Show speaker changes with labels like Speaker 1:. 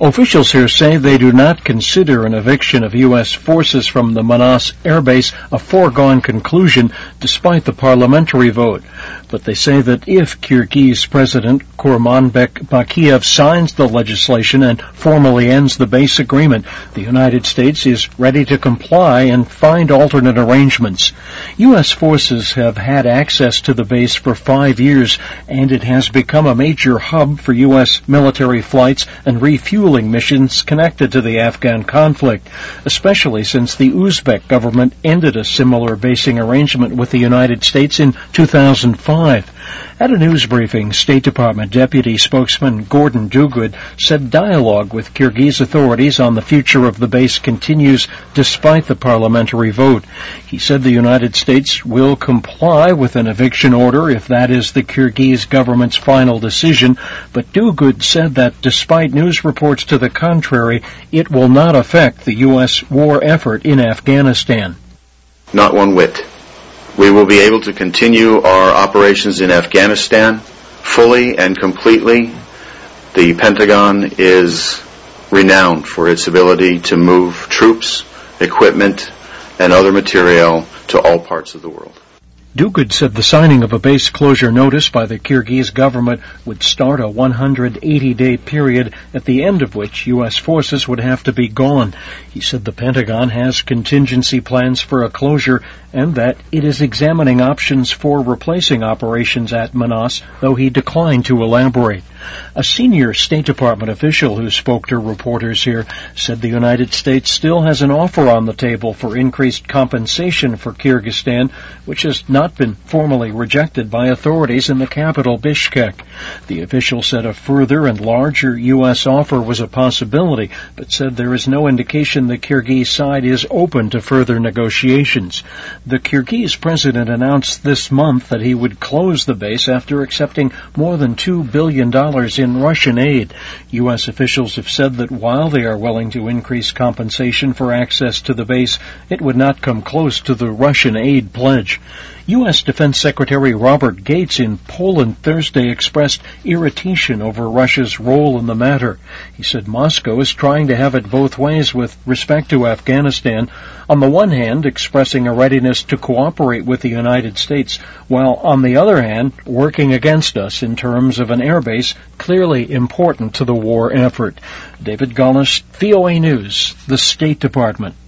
Speaker 1: Officials here say they do not consider an eviction of U.S. forces from the Manas Air Base a foregone conclusion despite the parliamentary vote. But they say that if Kyrgyz President Kurmanbek Bakiev signs the legislation and formally ends the base agreement, the United States is ready to comply and find alternate arrangements. U.S. forces have had access to the base for 5 years, and it has become a major hub for U.S. military flights and refueling missions connected to the Afghan conflict, especially since the Uzbek government ended a similar basing arrangement with the United States in 2005. At a news briefing, State Department Deputy Spokesman Gordon Duguid said dialogue with Kyrgyz authorities on the future of the base continues despite the parliamentary vote. He said the United States will comply with an eviction order if that is the Kyrgyz government's final decision, but Duguid said that despite news reports to the contrary, it will not affect the U.S. war effort in Afghanistan.
Speaker 2: Not one whit. We will be able to continue our operations in Afghanistan fully and completely. The Pentagon is renowned for its ability to move troops, equipment, and other material to all parts of the world.
Speaker 1: Duguid said the signing of a base closure notice by the Kyrgyz government would start a 180-day period at the end of which U.S. forces would have to be gone. He said the Pentagon has contingency plans for a closure and that it is examining options for replacing operations at Manas, though he declined to elaborate. A senior State Department official who spoke to reporters here said the United States still has an offer on the table for increased compensation for Kyrgyzstan, which has not been formally rejected by authorities in the capital, Bishkek. The official said a further and larger U.S. offer was a possibility, but said there is no indication the Kyrgyz side is open to further negotiations. The Kyrgyz president announced this month that he would close the base after accepting more than $2 billion in Russian aid. U.S. officials have said that while they are willing to increase compensation for access to the base, it would not come close to the Russian aid pledge. U.S. Defense Secretary Robert Gates in Poland Thursday expressed irritation over Russia's role in the matter. He said Moscow is trying to have it both ways with respect to Afghanistan, on the one hand expressing a readiness to cooperate with the United States, while on the other hand working against us in terms of an airbase clearly important to the war effort. David Gullis, VOA News, the State Department.